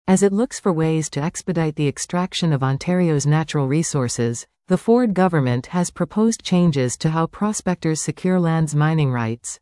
As it looks for ways to expedite the extraction of Ontario's natural resources, the Ford government has proposed changes to how prospectors secure land's mining rights.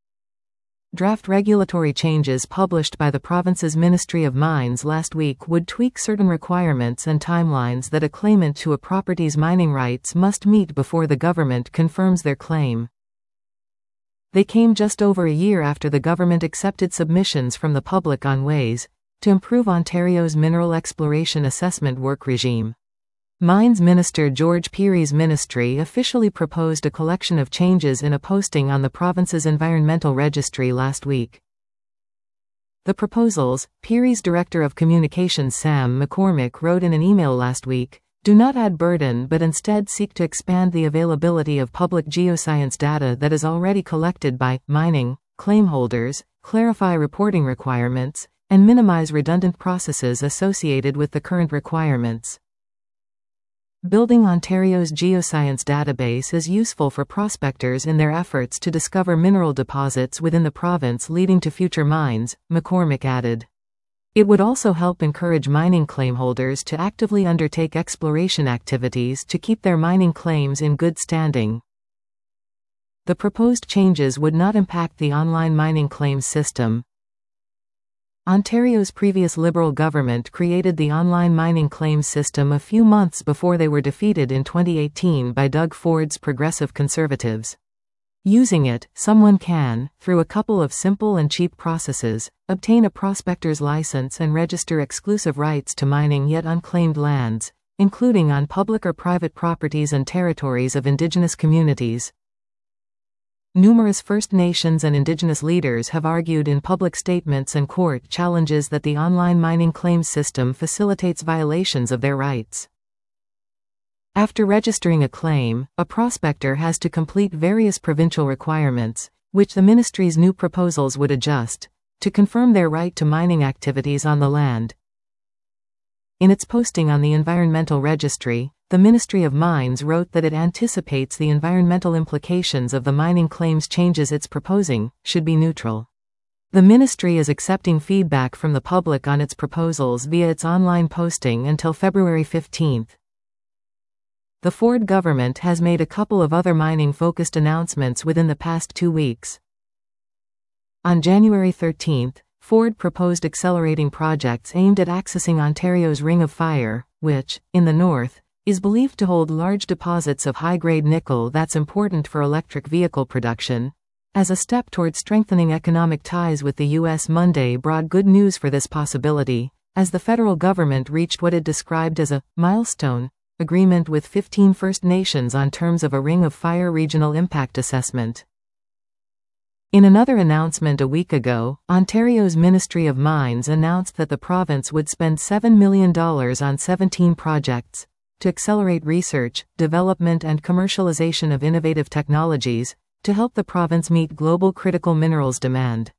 Draft regulatory changes published by the province's Ministry of Mines last week would tweak certain requirements and timelines that a claimant to a property's mining rights must meet before the government confirms their claim. They came just over a year after the government accepted submissions from the public on ways to improve Ontario's mineral exploration assessment work regime. Mines Minister George Piries' ministry officially proposed a collection of changes in a posting on the province's environmental registry last week. The proposals, Piries' Director of Communications Sam McCormick wrote in an email last week, do not add burden but instead seek to expand the availability of public geoscience data that is already collected by mining claim holders, clarify reporting requirements, and minimize redundant processes associated with the current requirements. Building Ontario's geoscience database is useful for prospectors in their efforts to discover mineral deposits within the province leading to future mines, McCormick added. It would also help encourage mining claim holders to actively undertake exploration activities to keep their mining claims in good standing. The proposed changes would not impact the online mining claims system. Ontario's previous Liberal government created the online mining claims system a few months before they were defeated in 2018 by Doug Ford's Progressive Conservatives. Using it, someone can, through a couple of simple and cheap processes, obtain a prospector's license and register exclusive rights to mining yet unclaimed lands, including on public or private properties and territories of Indigenous communities. Numerous First Nations and Indigenous leaders have argued in public statements and court challenges that the online mining claims system facilitates violations of their rights. After registering a claim, a prospector has to complete various provincial requirements, which the ministry's new proposals would adjust, to confirm their right to mining activities on the land. In its posting on the Environmental Registry, the Ministry of Mines wrote that it anticipates the environmental implications of the mining claims changes it's proposing should be neutral. The ministry is accepting feedback from the public on its proposals via its online posting until February 15. The Ford government has made a couple of other mining-focused announcements within the past 2 weeks. On January 13, Ford proposed accelerating projects aimed at accessing Ontario's Ring of Fire, which, in the north, is believed to hold large deposits of high-grade nickel that's important for electric vehicle production. As a step toward strengthening economic ties with the U.S., Monday brought good news for this possibility, as the federal government reached what it described as a milestone agreement with 15 First Nations on terms of a Ring of Fire regional impact assessment. In another announcement a week ago, Ontario's Ministry of Mines announced that the province would spend $7 million on 17 projects to accelerate research, development and commercialization of innovative technologies to help the province meet global critical minerals demand.